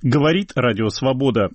Говорит Радио Свобода.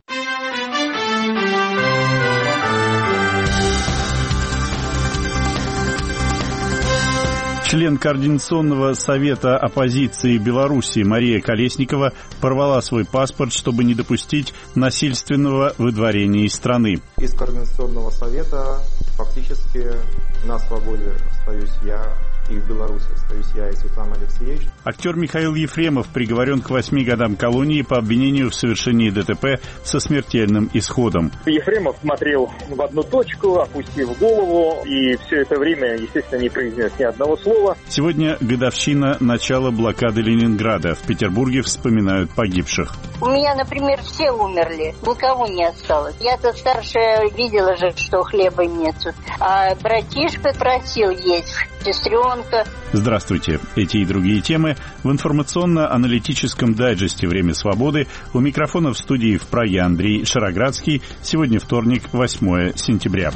Член Координационного совета оппозиции Беларуси Мария Колесникова порвала свой паспорт, чтобы не допустить насильственного выдворения из страны. Из Координационного совета фактически на свободе остаюсь я, и в Беларуси остаюсь я и Светлана Алексеевич. Актер Михаил Ефремов приговорен к 8 годам колонии по обвинению в совершении ДТП со смертельным исходом. Ефремов смотрел в одну точку, опустив голову, и все это время, естественно, не произнес ни одного слова. Сегодня годовщина начала блокады Ленинграда. В Петербурге вспоминают погибших. У меня, например, все умерли, никого не осталось. Я-то старшая видела же, что хлеба нет. А братишка просил есть, сестренка. Здравствуйте. Эти и другие темы в информационно-аналитическом дайджесте «Время свободы». У микрофона в студии в Праге Андрей Шароградский. Сегодня вторник, 8 сентября.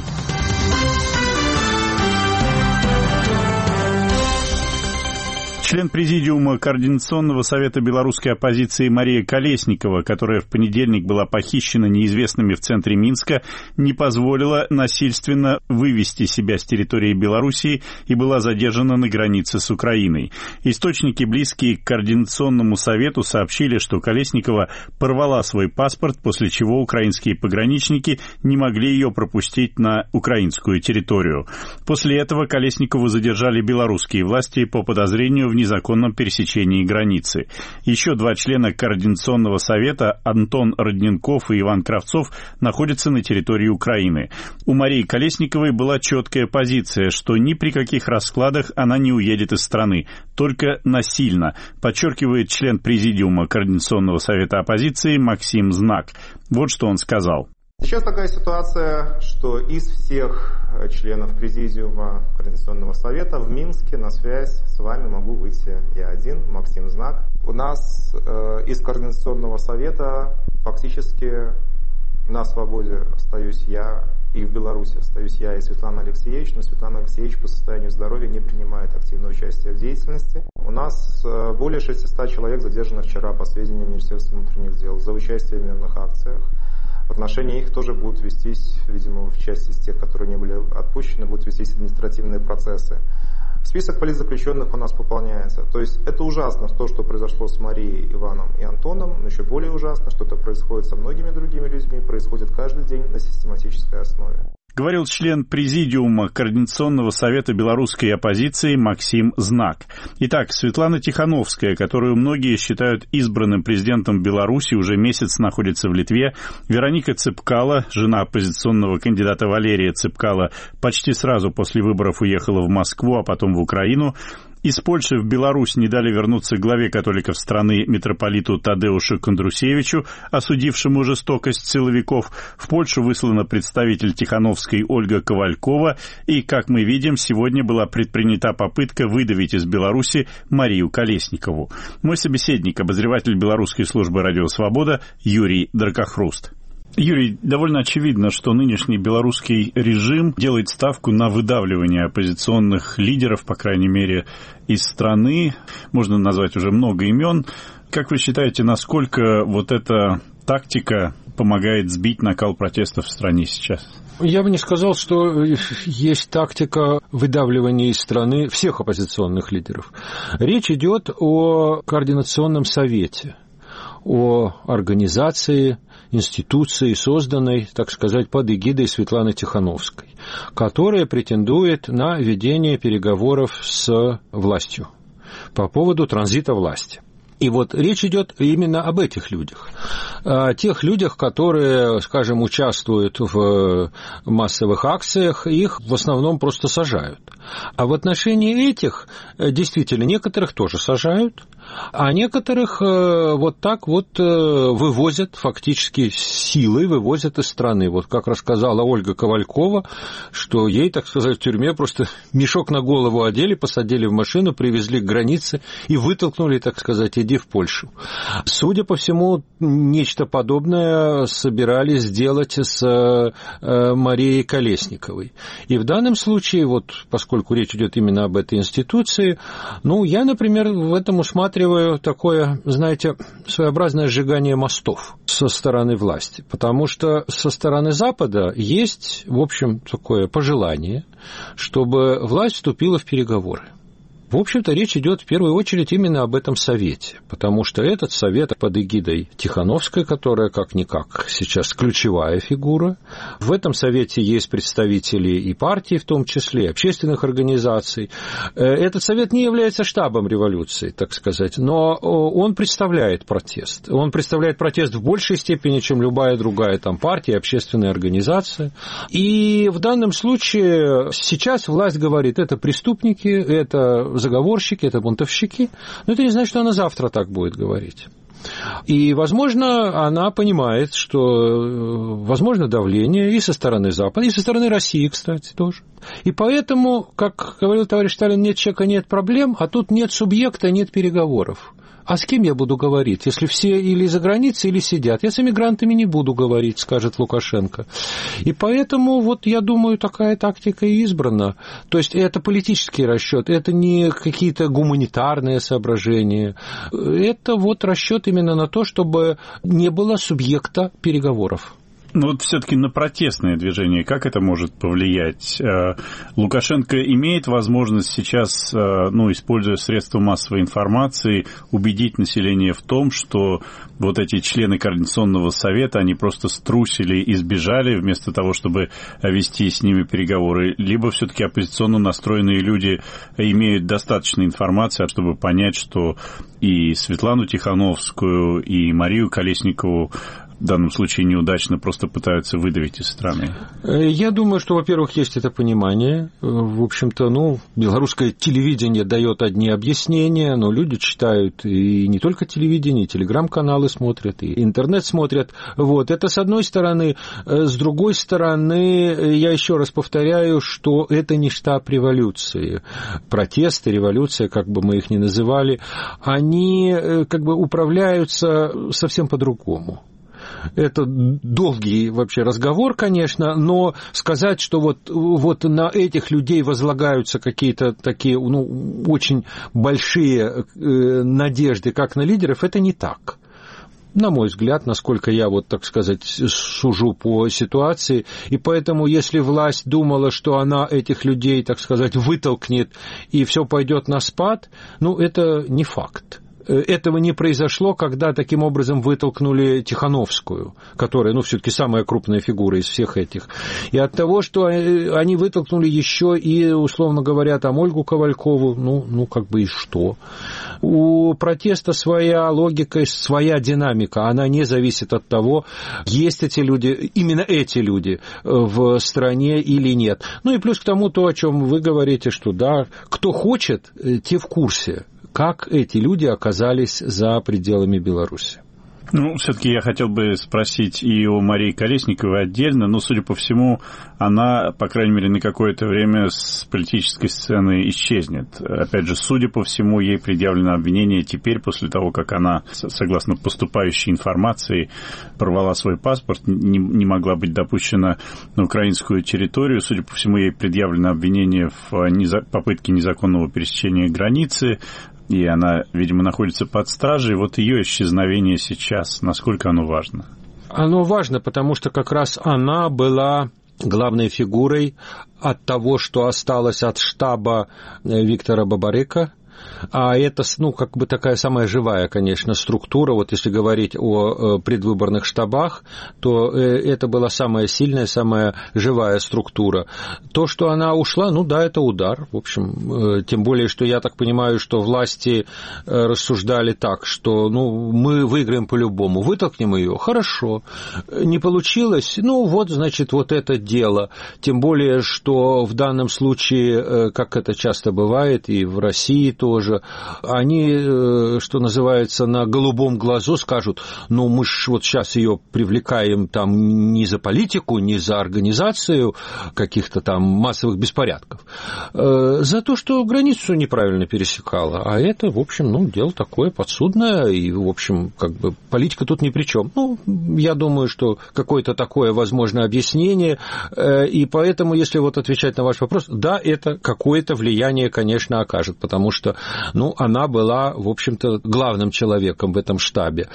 Член Президиума Координационного совета белорусской оппозиции Мария Колесникова, которая в понедельник была похищена неизвестными в центре Минска, не позволила насильственно вывести себя с территории Белоруссии и была задержана на границе с Украиной. Источники, близкие к Координационному совету, сообщили, что Колесникова порвала свой паспорт, после чего украинские пограничники не могли ее пропустить на украинскую территорию. После этого Колесникову задержали белорусские власти по подозрению в незаконном пересечении границы. Еще два члена Координационного совета, Антон Родненков и Иван Кравцов, находятся на территории Украины. У Марии Колесниковой была четкая позиция, что ни при каких раскладах она не уедет из страны, только насильно, подчеркивает член Президиума Координационного совета оппозиции Максим Знак. Вот что он сказал. Сейчас такая ситуация, что из всех членов Президиума Координационного совета в Минске на связь с вами могу выйти я один, Максим Знак. У нас из Координационного совета фактически на свободе остаюсь я, и в Беларуси остаюсь я и Светлана Алексеевич, но Светлана Алексеевич по состоянию здоровья не принимает активное участие в деятельности. У нас более 600 человек задержано вчера, по сведениям Министерства внутренних дел, за участие в мирных акциях. В отношении их тоже будут вестись, видимо, в части из тех, которые не были отпущены, будут вестись административные процессы. Список политзаключенных у нас пополняется. То есть это ужасно, то, что произошло с Марией, Иваном и Антоном, но еще более ужасно, что это происходит со многими другими людьми, происходит каждый день на систематической основе. Говорил член Президиума Координационного совета белорусской оппозиции Максим Знак. Итак, Светлана Тихановская, которую многие считают избранным президентом Беларуси, уже месяц находится в Литве. Вероника Цепкало, жена оппозиционного кандидата Валерия Цепкало, почти сразу после выборов уехала в Москву, а потом в Украину. Из Польши в Беларусь не дали вернуться главе католиков страны митрополиту Тадеушу Кондрусевичу, осудившему жестокость силовиков. В Польшу выслана представитель Тихановской Ольга Ковалькова, и, как мы видим, сегодня была предпринята попытка выдавить из Беларуси Марию Колесникову. Мой собеседник, обозреватель белорусской службы «Радио Свобода» Юрий Дракохруст. Юрий, довольно очевидно, что нынешний белорусский режим делает ставку на выдавливание оппозиционных лидеров, по крайней мере, из страны. Можно назвать уже много имен. Как вы считаете, насколько вот эта тактика помогает сбить накал протестов в стране сейчас? Я бы не сказал, что есть тактика выдавливания из страны всех оппозиционных лидеров. Речь идет о Координационном совете, о организации, институции, созданной, так сказать, под эгидой Светланы Тихановской, которая претендует на ведение переговоров с властью по поводу транзита власти. И вот речь идет именно об этих людях. О тех людях, которые, скажем, участвуют в массовых акциях, их в основном просто сажают. А в отношении этих, действительно, некоторых тоже сажают, а некоторых вот так вот вывозят, фактически силой вывозят из страны. Вот как рассказала Ольга Ковалькова, что ей, так сказать, в тюрьме просто мешок на голову одели, посадили в машину, привезли к границе и вытолкнули, так сказать, иди в Польшу. Судя по всему, нечто подобное собирались сделать с Марией Колесниковой. И в данном случае, вот, поскольку речь идет именно об этой институции, ну, я, например, в этом усматриваю рассматриваю такое, знаете, своеобразное сжигание мостов со стороны власти, потому что со стороны Запада есть, в общем, такое пожелание, чтобы власть вступила в переговоры. В общем-то, речь идет в первую очередь именно об этом совете, потому что этот совет под эгидой Тихановской, которая как-никак сейчас ключевая фигура, в этом совете есть представители и партий, в том числе, и общественных организаций. Этот совет не является штабом революции, так сказать, но он представляет протест. Он представляет протест в большей степени, чем любая другая там партия, общественная организация. И в данном случае сейчас власть говорит, это преступники, это заговорщики, это бунтовщики, но это не значит, что она завтра так будет говорить. И, возможно, она понимает, что возможно давление и со стороны Запада, и со стороны России, кстати, тоже. И поэтому, как говорил товарищ Сталин, нет человека, нет проблем, а тут нет субъекта, нет переговоров. А с кем я буду говорить, если все или за границей, или сидят? Я с эмигрантами не буду говорить, скажет Лукашенко. И поэтому, вот, я думаю, такая тактика и избрана. То есть это политический расчет, это не какие-то гуманитарные соображения. Это вот расчет именно на то, чтобы не было субъекта переговоров. Ну вот все-таки на протестное движение, как это может повлиять? Лукашенко имеет возможность сейчас, используя средства массовой информации, убедить население в том, что вот эти члены Координационного совета, они просто струсили и сбежали вместо того, чтобы вести с ними переговоры, либо все-таки оппозиционно настроенные люди имеют достаточно информации, чтобы понять, что и Светлану Тихановскую, и Марию Колесникову в данном случае неудачно просто пытаются выдавить из страны? Я думаю, что, во-первых, есть это понимание. В общем-то, белорусское телевидение дает одни объяснения, но люди читают и не только телевидение, и телеграм-каналы смотрят, и интернет смотрят. Вот. Это с одной стороны. С другой стороны, я еще раз повторяю, что это не штаб революции. Протесты, революция, как бы мы их ни называли, они как бы управляются совсем по-другому. Это долгий вообще разговор, конечно, но сказать, что вот на этих людей возлагаются какие-то такие очень большие надежды, как на лидеров, это не так. На мой взгляд, насколько я, так сказать, сужу по ситуации, и поэтому, если власть думала, что она этих людей, так сказать, вытолкнет и все пойдет на спад, это не факт. Этого не произошло, когда таким образом вытолкнули Тихановскую, которая, все-таки самая крупная фигура из всех этих. И от того, что они вытолкнули еще и, условно говоря, Ольгу Ковалькову, как бы и что? У протеста своя логика, своя динамика, она не зависит от того, есть эти люди, именно эти люди в стране или нет. И плюс к тому то, о чем вы говорите, что да, кто хочет, те в курсе, как эти люди оказались за пределами Беларуси. Все-таки я хотел бы спросить и о Марии Колесниковой отдельно, но, судя по всему, она, по крайней мере, на какое-то время с политической сцены исчезнет. Опять же, судя по всему, ей предъявлено обвинение теперь, после того, как она, согласно поступающей информации, порвала свой паспорт, не могла быть допущена на украинскую территорию. Судя по всему, ей предъявлено обвинение в попытке незаконного пересечения границы, и она, видимо, находится под стражей. Вот ее исчезновение сейчас, насколько оно важно? Оно важно, потому что как раз она была главной фигурой от того, что осталось от штаба Виктора Бабарыка. А это, как бы такая самая живая, конечно, структура. Вот если говорить о предвыборных штабах, то это была самая сильная, самая живая структура. То, что она ушла, да, это удар. В общем, тем более, что я так понимаю, что власти рассуждали так, что, мы выиграем по-любому, вытолкнем ее, хорошо. Не получилось, значит, вот это дело. Тем более, что в данном случае, как это часто бывает, и в России тоже, они, что называется, на голубом глазу скажут, мы ж вот сейчас ее привлекаем там не за политику, не за организацию каких-то там массовых беспорядков, за то, что границу неправильно пересекала. А это, в общем, дело такое подсудное, и, в общем, как бы политика тут ни при чем. Я думаю, что какое-то такое возможно объяснение, и поэтому, если отвечать на ваш вопрос, да, это какое-то влияние, конечно, окажет, потому что она была, в общем-то, главным человеком в этом штабе.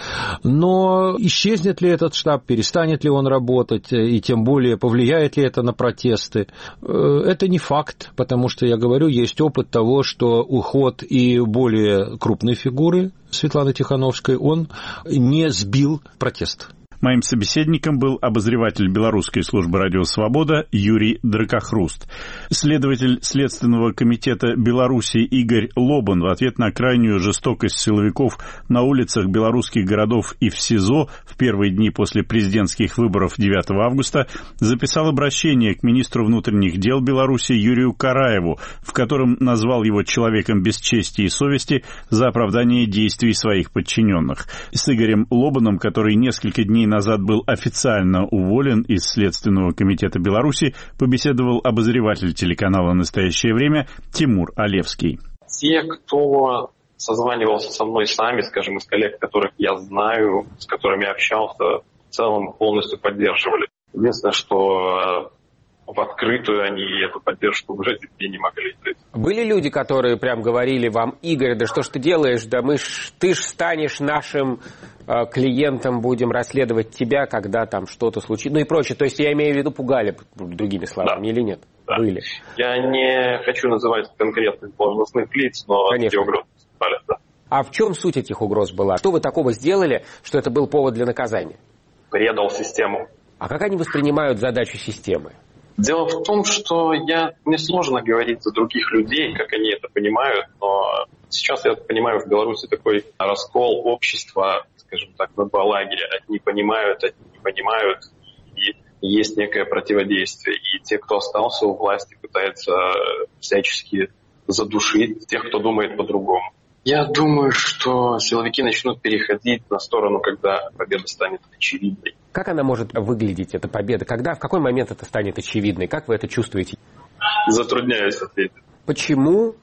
Но исчезнет ли этот штаб, перестанет ли он работать, и тем более повлияет ли это на протесты, это не факт, потому что, я говорю, есть опыт того, что уход и более крупной фигуры Светланы Тихановской, он не сбил протест. Моим собеседником был обозреватель Белорусской службы «Радио Свобода» Юрий Дракохруст. Следователь Следственного комитета Беларуси Игорь Лобан в ответ на крайнюю жестокость силовиков на улицах белорусских городов и в СИЗО в первые дни после президентских выборов 9 августа записал обращение к министру внутренних дел Беларуси Юрию Караеву, в котором назвал его человеком без чести и совести за оправдание действий своих подчиненных. С Игорем Лобаном, который несколько дней назад был официально уволен из Следственного комитета Беларуси, побеседовал обозреватель телеканала «Настоящее время» Тимур Алевский. Те, кто созванивался со мной сами, скажем, из коллег, которых я знаю, с которыми общался, в целом полностью поддерживали. Единственное, что в открытую они эту поддержку выразить не могли. Были люди, которые прям говорили вам: Игорь, да что ж ты делаешь, да ты ж станешь нашим клиентом, будем расследовать тебя, когда там что-то случится, и прочее. То есть я имею в виду, пугали, другими словами, или нет? Да. Были. Я не хочу называть конкретных должностных лиц, но конечно. Эти угрозы выступали, да. А в чем суть этих угроз была? Что вы такого сделали, что это был повод для наказания? Предал систему. А как они воспринимают задачу системы? Дело в том, что мне сложно говорить за других людей, как они это понимают, но сейчас, я понимаю, в Беларуси такой раскол общества, скажем так, на два лагеря. Одни понимают, одни не понимают, и есть некое противодействие. И те, кто остался у власти, пытаются всячески задушить тех, кто думает по-другому. Я думаю, что силовики начнут переходить на сторону, когда победа станет очевидной. Как она может выглядеть, эта победа? В какой момент это станет очевидной? Как вы это чувствуете? Затрудняюсь ответить. Почему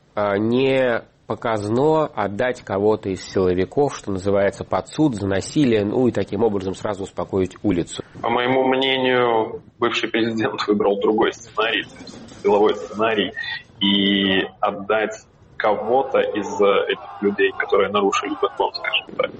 не показано отдать кого-то из силовиков, что называется, под суд за насилие, и таким образом сразу успокоить улицу? По моему мнению, бывший президент выбрал другой сценарий, силовой сценарий, и отдать кого-то из этих людей, которые нарушили закон, скажем так,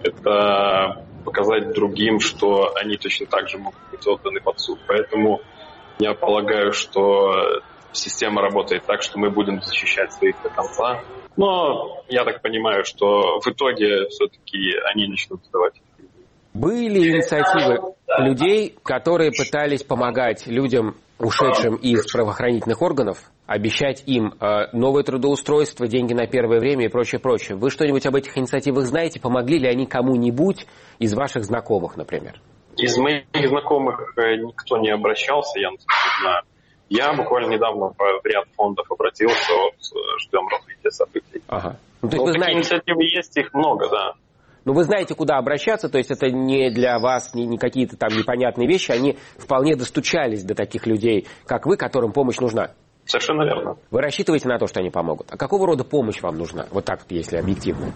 это показать другим, что они точно так же могут быть отданы под суд. Поэтому я полагаю, что система работает так, что мы будем защищать своих до конца. Но я так понимаю, что в итоге все-таки они начнут сдавать. Были инициативы людей, которые пытались помогать людям, ушедшим из правоохранительных органов, обещать им новое трудоустройство, деньги на первое время и прочее, прочее. Вы что-нибудь об этих инициативах знаете? Помогли ли они кому-нибудь из ваших знакомых, например? Из моих знакомых никто не обращался, я насколько знаю. Я буквально недавно в ряд фондов обратился, ждем развития событий. Ага. Такие инициативы есть, их много, да. Но вы знаете, куда обращаться, то есть это не для вас не какие-то там непонятные вещи, они вполне достучались до таких людей, как вы, которым помощь нужна. Совершенно верно. Вы рассчитываете на то, что они помогут? А какого рода помощь вам нужна? Вот так, если объективно.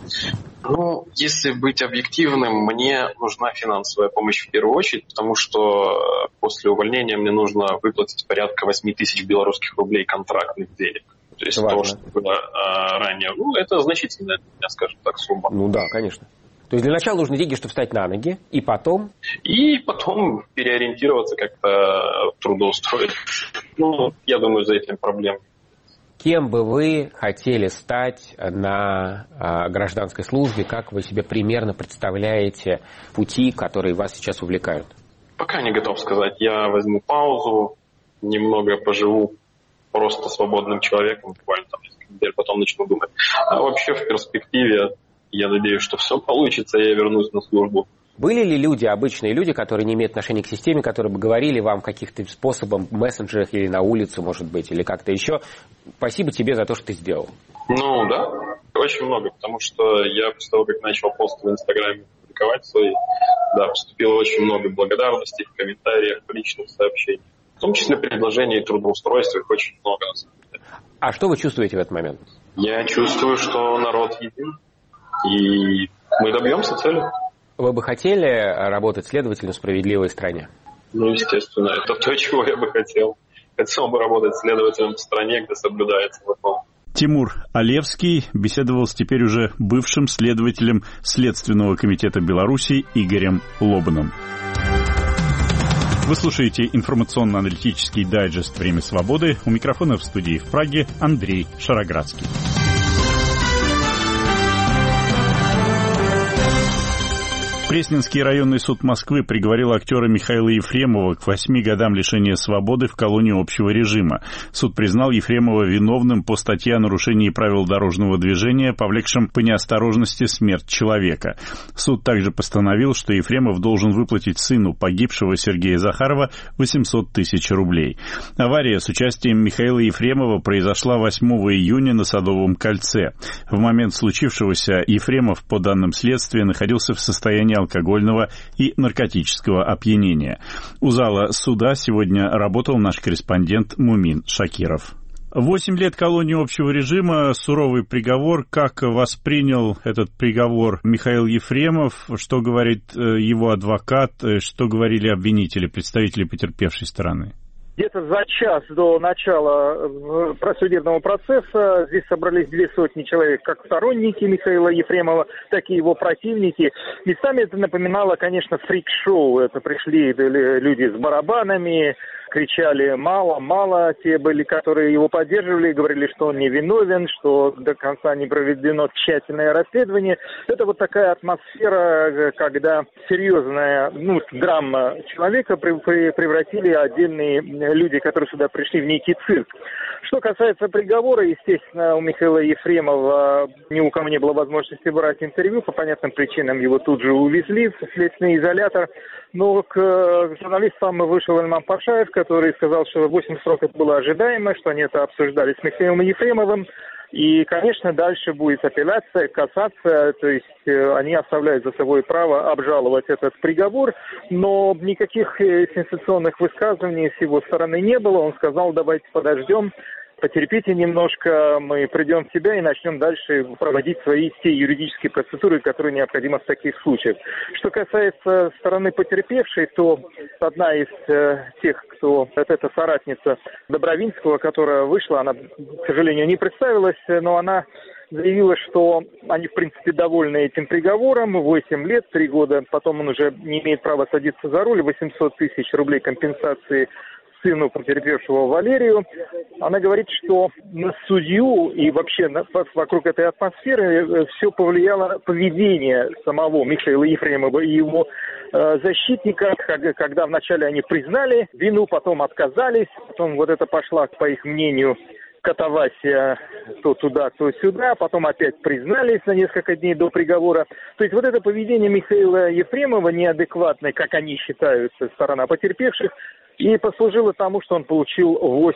Если быть объективным, мне нужна финансовая помощь в первую очередь, потому что после увольнения мне нужно выплатить порядка 8 тысяч белорусских рублей контрактных денег. То есть то, что было ранее, это значительная, скажем так, сумма. Да, конечно. То есть для начала нужны деньги, чтобы встать на ноги, и потом... И потом переориентироваться, как-то трудоустроиться. Я думаю, за этим проблем. Кем бы вы хотели стать на гражданской службе? Как вы себе примерно представляете пути, которые вас сейчас увлекают? Пока не готов сказать. Я возьму паузу, немного поживу просто свободным человеком, буквально там несколько недель, потом начну думать. А вообще в перспективе... Я надеюсь, что все получится, и я вернусь на службу. Были ли люди, обычные люди, которые не имеют отношения к системе, которые бы говорили вам каких-то способом в мессенджерах или на улице, может быть, или как-то еще: спасибо тебе за то, что ты сделал? Да, очень много, потому что я после того, как начал посты в Инстаграме публиковать свои, поступило очень много благодарностей в комментариях, в личных сообщениях. В том числе предложений трудоустройства, их очень много на самом деле. А что вы чувствуете в этот момент? Я чувствую, что народ един. И мы добьемся цели. Вы бы хотели работать следователем в справедливой стране? Естественно, это то, чего я бы хотел. Хотел бы работать следователем в стране, где соблюдается закон. Тимур Алевский беседовал с теперь уже бывшим следователем Следственного комитета Беларуси Игорем Лобаном. Вы слушаете информационно-аналитический дайджест «Время свободы». У микрофона в студии в Праге Андрей Шароградский. Пресненский районный суд Москвы приговорил актера Михаила Ефремова к 8 годам лишения свободы в колонии общего режима. Суд признал Ефремова виновным по статье о нарушении правил дорожного движения, повлекшем по неосторожности смерть человека. Суд также постановил, что Ефремов должен выплатить сыну погибшего Сергея Захарова 800 тысяч рублей. Авария с участием Михаила Ефремова произошла 8 июня на Садовом кольце. В момент случившегося Ефремов, по данным следствия, находился в состоянии алкогольного и наркотического опьянения. У зала суда сегодня работал наш корреспондент Мумин Шакиров. 8 лет колонии общего режима, суровый приговор. Как воспринял этот приговор Михаил Ефремов? Что говорит его адвокат? Что говорили обвинители, представители потерпевшей стороны? Где-то за час до начала судебного процесса здесь собрались 200 человек, как сторонники Михаила Ефремова, так и его противники. Местами это напоминало, конечно, фрик-шоу. Это пришли люди с барабанами, кричали «мало, мало». Те были, которые его поддерживали, говорили, что он не виновен, что до конца не проведено тщательное расследование. Это вот такая атмосфера, когда серьезная драма человека превратили отдельные люди, которые сюда пришли, в некий цирк. Что касается приговора, естественно, у Михаила Ефремова ни у кого не было возможности брать интервью. По понятным причинам его тут же увезли в следственный изолятор. Но к журналистам вышел Ильмам Пашаев, который сказал, что 8 сроков было ожидаемо, что они это обсуждали с Михаилом Ефремовым. И, конечно, дальше будет апелляция, кассация, то есть они оставляют за собой право обжаловать этот приговор, но никаких сенсационных высказываний с его стороны не было. Он сказал, давайте подождем, потерпите немножко, мы придем в себя и начнем дальше проводить свои те юридические процедуры, которые необходимы в таких случаях. Что касается стороны потерпевшей, то одна из тех, кто, это соратница Добровинского, которая вышла, она, к сожалению, не представилась, но она заявила, что они, в принципе, довольны этим приговором. 8 лет, 3 года, потом он уже не имеет права садиться за руль, 800 тысяч рублей компенсации сыну потерпевшего Валерию. Она говорит, что на судью и вообще вокруг этой атмосферы все повлияло поведение самого Михаила Ефремова и его защитника, когда вначале они признали вину, потом отказались, потом вот это пошла, по их мнению, катавасия то туда, то сюда, потом опять признались на несколько дней до приговора. То есть вот это поведение Михаила Ефремова неадекватное, как они считают, сторона потерпевших, и послужило тому, что он получил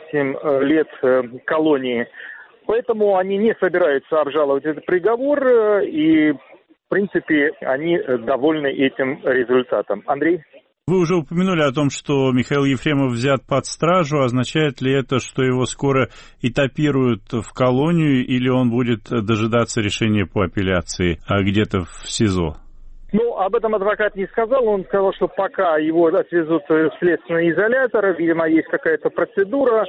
8 лет колонии. Поэтому они не собираются обжаловать этот приговор, и, в принципе, они довольны этим результатом. Андрей? Вы уже упомянули о том, что Михаил Ефремов взят под стражу. Означает ли это, что его скоро этапируют в колонию, или он будет дожидаться решения по апелляции где-то в СИЗО? Ну, об этом адвокат не сказал. Он сказал, что пока его отвезут в следственный изолятор, видимо, есть какая-то процедура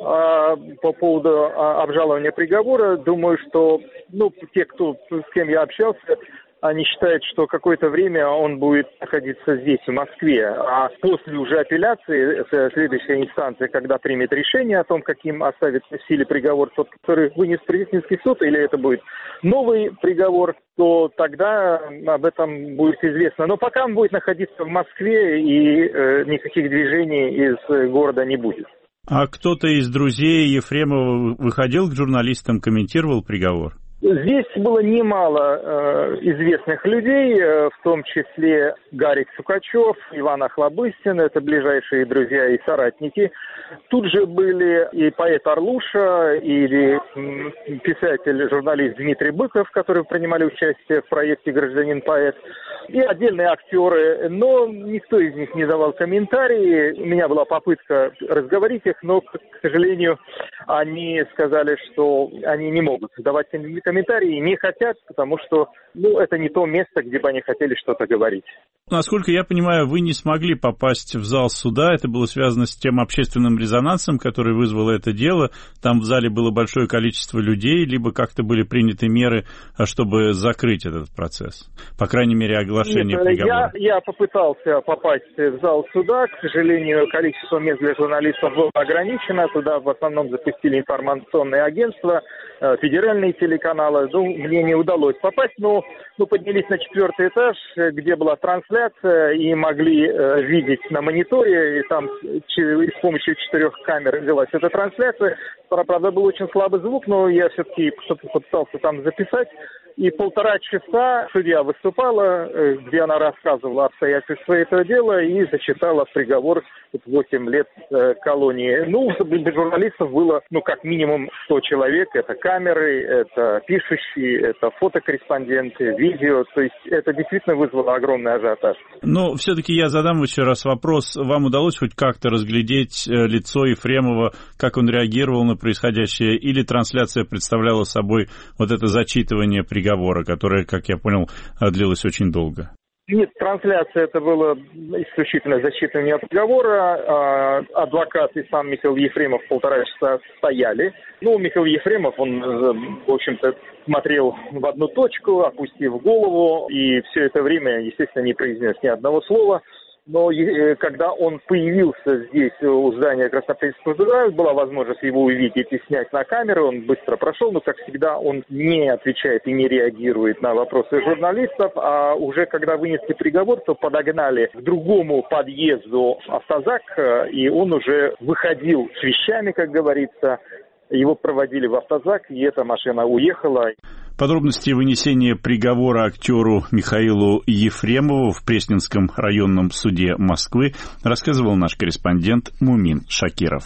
по поводу обжалования приговора. Думаю, что те, с кем я общался, они считают, что какое-то время он будет находиться здесь, в Москве. А после уже апелляции, следующая инстанция, когда примет решение о том, каким оставится в силе приговор, тот, который вынес Пресненский суд, или это будет новый приговор, то тогда об этом будет известно. Но пока он будет находиться в Москве, и никаких движений из города не будет. А кто-то из друзей Ефремова выходил к журналистам, комментировал приговор? Здесь было немало известных людей, в том числе Гарик Сукачев, Иван Охлобыстин, это ближайшие друзья и соратники. Тут же были и поэт Орлуша, и писатель, журналист Дмитрий Быков, которые принимали участие в проекте «Гражданин-поэт», и отдельные актеры, но никто из них не давал комментарии. У меня была попытка разговорить их, но, к сожалению, они сказали, что они не могут давать комментарии, комментарии не хотят, потому что это не то место, где бы они хотели что-то говорить. Насколько я понимаю, вы не смогли попасть в зал суда. Это было связано с тем общественным резонансом, который вызвало это дело. Там в зале было большое количество людей, либо как-то были приняты меры, чтобы закрыть этот процесс. По крайней мере, оглашение приговора. Я попытался попасть в зал суда. К сожалению, количество мест для журналистов было ограничено. Туда в основном запустили информационные агентства, федеральные телеканалы. Мне не удалось попасть, но поднялись на 4-й этаж, где была трансляция, и могли видеть на мониторе, и там с помощью 4 камер велась эта трансляция. Правда, был очень слабый звук, но я все-таки что-то попытался там записать. И 1,5 часа судья выступала, где она рассказывала обстоятельства этого дела и зачитала приговор 8 лет колонии. Для журналистов было, как минимум 100 человек. Это камеры, это пишущие, это фотокорреспонденты, видео. То есть это действительно вызвало огромный ажиотаж. Но все-таки я задам еще раз вопрос. Вам удалось хоть как-то разглядеть лицо Ефремова, как он реагировал на происходящее, или трансляция представляла собой вот это зачитывание приговора, которое, как я понял, длилось очень долго? Нет, трансляция это было исключительно зачитывание приговора. Адвокат и сам Михаил Ефремов 1,5 часа стояли. Михаил Ефремов, он, в общем-то, смотрел в одну точку, опустив голову, и все это время, естественно, не произнес ни одного слова. Но когда он появился здесь, у здания Краснопресненского суда, была возможность его увидеть и снять на камеру, он быстро прошел, но, как всегда, он не отвечает и не реагирует на вопросы журналистов, а уже когда вынесли приговор, то подогнали к другому подъезду автозак, и он уже выходил с вещами, как говорится, его проводили в автозак, и эта машина уехала. Подробности вынесения приговора актеру Михаилу Ефремову в Пресненском районном суде Москвы рассказывал наш корреспондент Мумин Шакиров.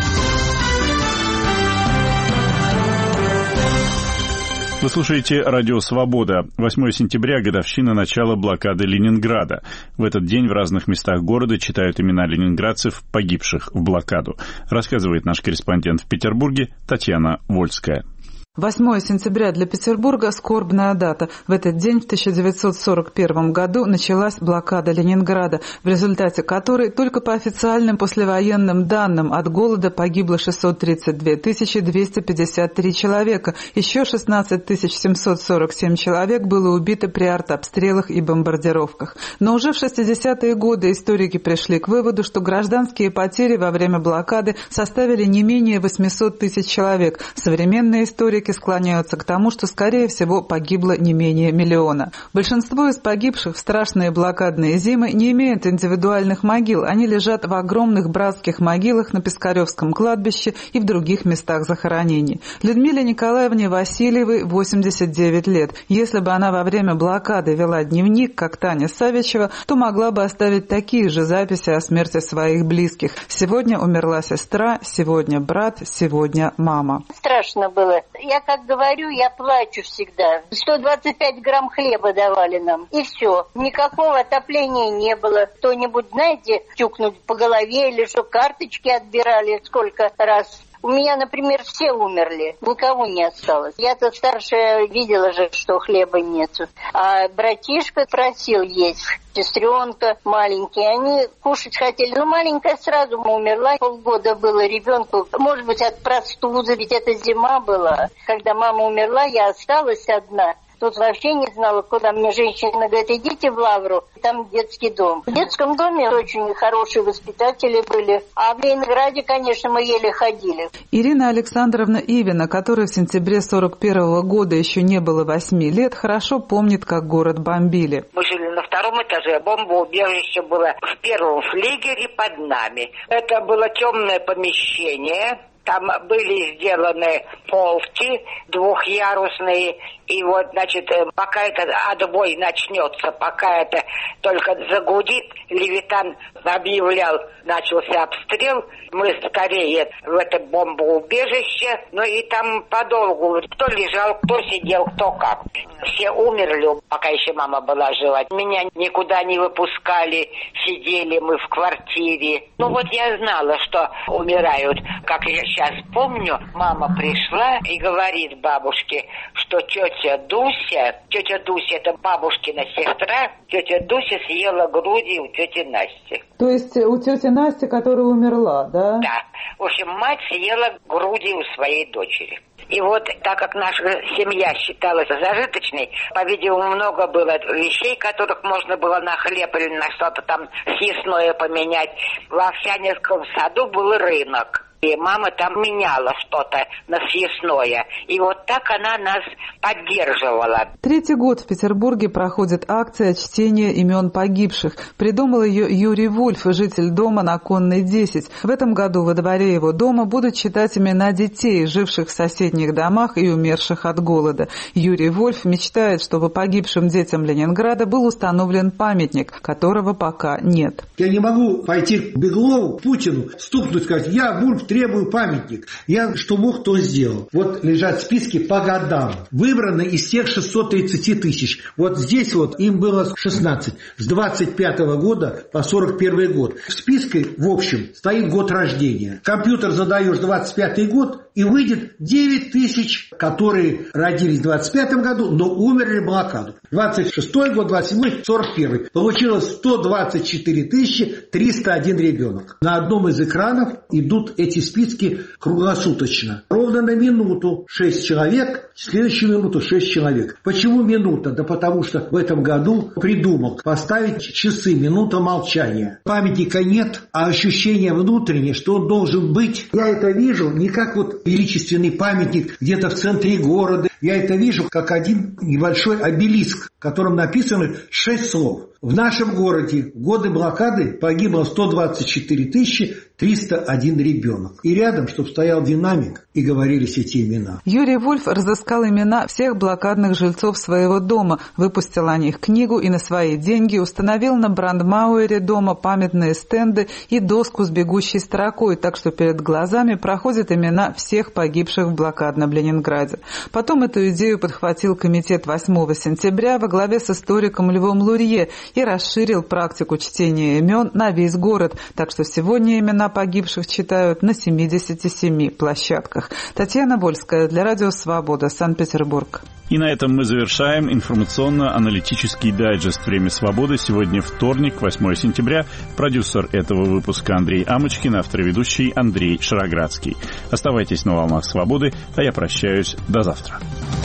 Вы слушаете «Радио Свобода». 8 сентября – годовщина начала блокады Ленинграда. В этот день в разных местах города читают имена ленинградцев, погибших в блокаду. Рассказывает наш корреспондент в Петербурге Татьяна Вольская. 8 сентября для Петербурга – скорбная дата. В этот день, в 1941 году, началась блокада Ленинграда, в результате которой только по официальным послевоенным данным от голода погибло 632 253 человека, еще 16 747 человек было убито при артобстрелах и бомбардировках. Но уже в 60-е годы историки пришли к выводу, что гражданские потери во время блокады составили не менее 800 тысяч человек. Современные историки склоняются к тому, что, скорее всего, погибло не менее 1 миллиона. Большинство из погибших в страшные блокадные зимы не имеют индивидуальных могил. Они лежат в огромных братских могилах на Пискаревском кладбище и в других местах захоронений. Людмиле Николаевне Васильевой 89 лет. Если бы она во время блокады вела дневник, как Таня Савичева, то могла бы оставить такие же записи о смерти своих близких. Сегодня умерла сестра, сегодня брат, сегодня мама. Страшно было. Я как говорю, я плачу всегда. 125 грамм хлеба давали нам, и все. Никакого отопления не было. Кто-нибудь, знаете, тюкнуть по голове или что, карточки отбирали сколько раз. У меня, например, все умерли, никого не осталось. Я-то старшая видела же, что хлеба нету. А братишка просил есть, сестренка маленькие, они кушать хотели. Но маленькая сразу умерла, полгода было ребенку. Может быть, от простуды, ведь это зима была. Когда мама умерла, я осталась одна. Тут вообще не знала, куда мне женщина говорит, идите в Лавру, там детский дом. В детском доме очень хорошие воспитатели были, а в Ленинграде, конечно, мы еле ходили. Ирина Александровна Ивина, которой в сентябре 1941 года еще не было 8 лет, хорошо помнит, как город бомбили. Мы жили на 2-м этаже, бомбоубежище было в 1-м флигеле под нами. Это было темное помещение. Там были сделаны полки двухъярусные, И вот, значит, пока это отбой начнется, пока это только загудит, Левитан объявлял, начался обстрел, мы скорее в это бомбоубежище, ну и там подолгу, кто лежал, кто сидел, кто как. Все умерли, пока еще мама была жива. Меня никуда не выпускали, сидели мы в квартире. Ну вот я знала, что умирают. Как я сейчас помню, мама пришла и говорит бабушке, что тетя Дуся это бабушкина сестра, тетя Дуся съела груди у тети Насти. То есть у тети Насти, которая умерла, да? Да. В общем, мать съела груди у своей дочери. И вот, так как наша семья считалась зажиточной, по-видимому, много было вещей, которых можно было на хлеб или на что-то там съестное поменять. В Овсянинском саду был рынок. И мама там меняла что-то на съестное. И вот так она нас поддерживала. 3-й год в Петербурге проходит акция чтения имен погибших. Придумал ее Юрий Вульф, житель дома на Конной 10. В этом году во дворе его дома будут читать имена детей, живших в соседних домах и умерших от голода. Юрий Вульф мечтает, чтобы погибшим детям Ленинграда был установлен памятник, которого пока нет. Я не могу пойти к Беглову, Путину, стукнуть, сказать: я, Вульф, требую памятник. Я что мог, то сделал. Вот лежат списки по годам. Выбраны из тех 630 тысяч. Вот здесь вот им было 16. С 25 года по 41 год. В списке, в общем, стоит год рождения. Компьютер задаешь 25 год, и выйдет 9 тысяч, которые родились в 25 году, но умерли в блокаду. 26 год, 27, 41. Получилось 124 301 ребенок. На одном из экранов идут эти списки круглосуточно. Ровно на минуту 6 человек, в следующую минуту 6 человек. Почему минута? Да потому что в этом году придумал поставить часы, минута молчания. Памятника нет, а ощущение внутреннее, что он должен быть. Я это вижу не как вот величественный памятник где-то в центре города. Я это вижу как один небольшой обелиск, в котором написано 6 слов. В нашем городе в годы блокады погибло 124 301 ребенок. И рядом, чтобы стоял динамик, и говорились эти имена. Юрий Вульф разыскал имена всех блокадных жильцов своего дома, выпустил о них книгу и на свои деньги установил на брандмауэре дома памятные стенды и доску с бегущей строкой, так что перед глазами проходят имена всех погибших в блокадном Ленинграде. Потом эту идею подхватил комитет 8 сентября во главе с историком Львом Лурье и расширил практику чтения имен на весь город, так что сегодня имена погибших читают на 77 площадках. Татьяна Вольская для Радио Свобода, Санкт-Петербург. И на этом мы завершаем информационно-аналитический дайджест «Время свободы». Сегодня вторник, 8 сентября. Продюсер этого выпуска Андрей Амочкин, автор и ведущий Андрей Шароградский. Оставайтесь на волнах свободы, а я прощаюсь. До завтра.